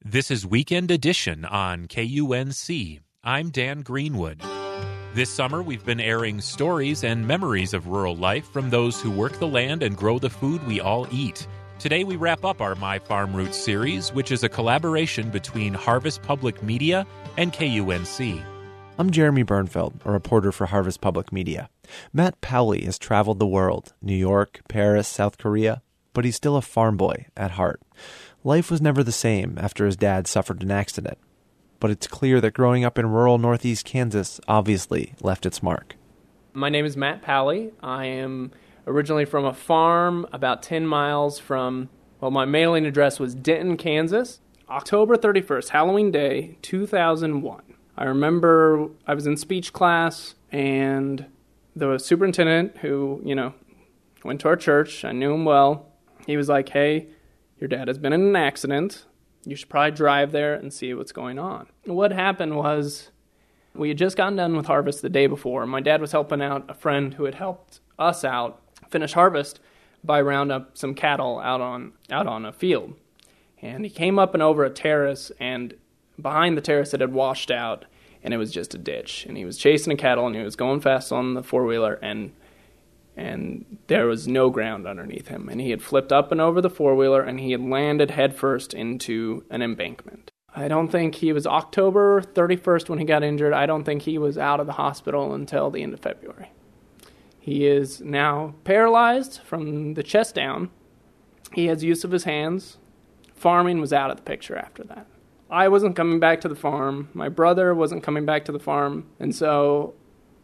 This is Weekend Edition on KUNC. I'm Dan Greenwood. This summer, we've been airing stories and memories of rural life from those who work the land and grow the food we all eat. Today, we wrap up our My Farm Roots series, which is a collaboration between Harvest Public Media and KUNC. I'm Jeremy Bernfeld, a reporter for Harvest Public Media. Matt Powley has traveled the world, New York, Paris, South Korea, but he's still a farm boy at heart. Life was never the same after his dad suffered an accident, but it's clear that growing up in rural northeast Kansas obviously left its mark. My name is Matt Powley. I am originally from a farm about 10 miles from, my mailing address was Denton, Kansas. October 31st, Halloween Day, 2001. I remember I was in speech class, and the superintendent who, went to our church, I knew him well, he was like, hey, your dad has been in an accident. You should probably drive there and see what's going on. What happened was we had just gotten done with harvest the day before. My dad was helping out a friend who had helped us out finish harvest by round up some cattle out on a field. And he came up and over a terrace, and behind the terrace it had washed out, and it was just a ditch. And he was chasing the cattle, and he was going fast on the four-wheeler, and there was no ground underneath him. And he had flipped up and over the four-wheeler, and he had landed headfirst into an embankment. I don't think he was October 31st when he got injured. I don't think he was out of the hospital until the end of February. He is now paralyzed from the chest down. He has use of his hands. Farming was out of the picture after that. I wasn't coming back to the farm. My brother wasn't coming back to the farm. And so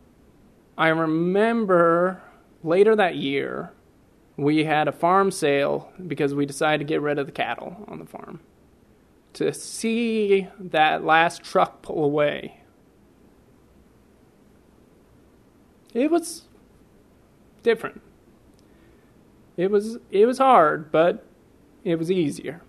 I remember later that year, we had a farm sale because we decided to get rid of the cattle on the farm. To see that last truck pull away, it was different. It was hard, but it was easier.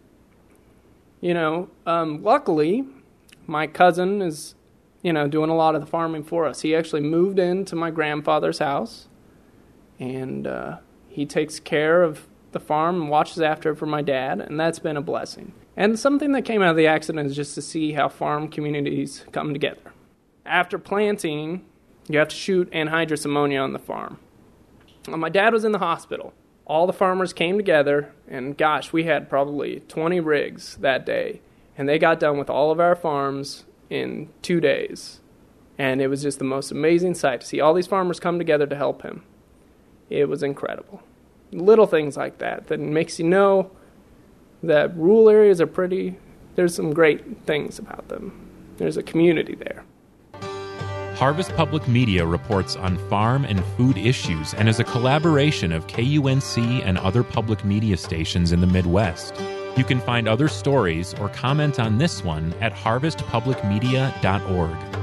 Luckily, my cousin is, doing a lot of the farming for us. He actually moved into my grandfather's house, and he takes care of the farm and watches after it for my dad, and that's been a blessing. And something that came out of the accident is just to see how farm communities come together. After planting, you have to shoot anhydrous ammonia on the farm. My dad was in the hospital. All the farmers came together, and gosh, we had probably 20 rigs that day, and they got done with all of our farms in 2 days. And it was just the most amazing sight to see all these farmers come together to help him. It was incredible. Little things like that makes you know that rural areas are there's some great things about them. There's a community there. Harvest Public Media reports on farm and food issues and is a collaboration of KUNC and other public media stations in the Midwest. You can find other stories or comment on this one at harvestpublicmedia.org.